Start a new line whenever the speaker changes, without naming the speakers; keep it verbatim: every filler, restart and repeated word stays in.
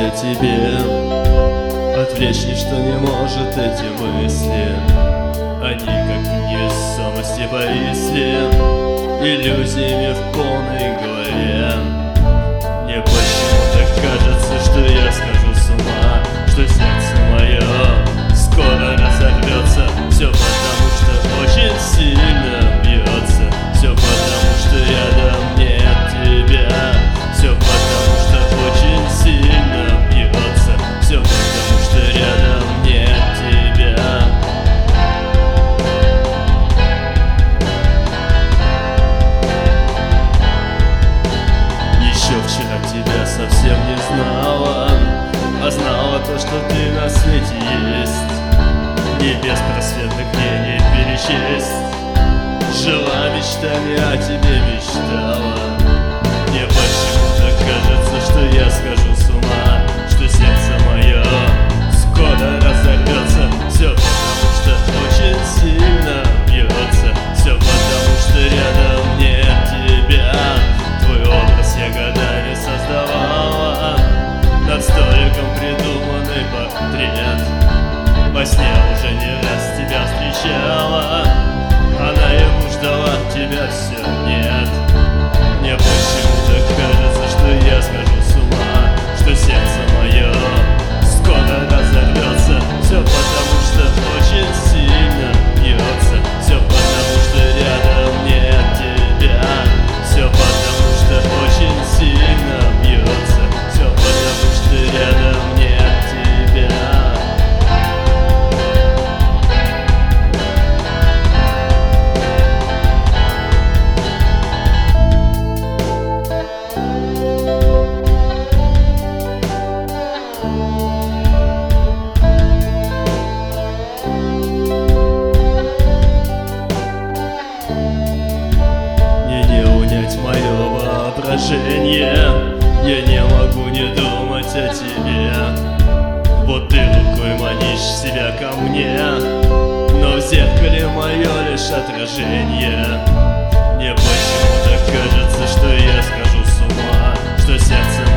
о тебе. Отвлечь ничто не может эти мысли. Они как невесомости повисли иллюзиями в полной голове. Мне почему-то кажется, что я схожу с ума, что сердце мое скоро разорвется. Все потому, что очень сильно бьется. Все потому, что рядом нет тебя. Все потому, что очень сильно бьется. Все потому, что рядом нет тебя. Еще вчера тебя совсем не знала, а знала то, что ты на свете есть. Небес просветных мне не перечесть. Жила мечтами, о тебе мечтала. Мне почему-то кажется, что я схожу с ума, что сердце мое скоро разорвется. Все потому, что очень сильно бьется. Все потому, что рядом нет тебя. Твой образ я годами создавала, над столиком придуманный портрет. Во сне уже не раз тебя встречала, а наяву ждала тебя все нет. Мне почему-то кажется, что я схожу с ума, что сердце мое скоро разорвется. Все потому, что очень сильно бьется. Все потому, что рядом нет тебя. Все потому, что очень сильно бьется. Все потому, что рядом нет тебя. Мое воображение, я не могу не думать о тебе. Вот ты рукой манишь себя ко мне, но в зеркале мое лишь отражение. Мне почему-то кажется, что я схожу с ума, что сердце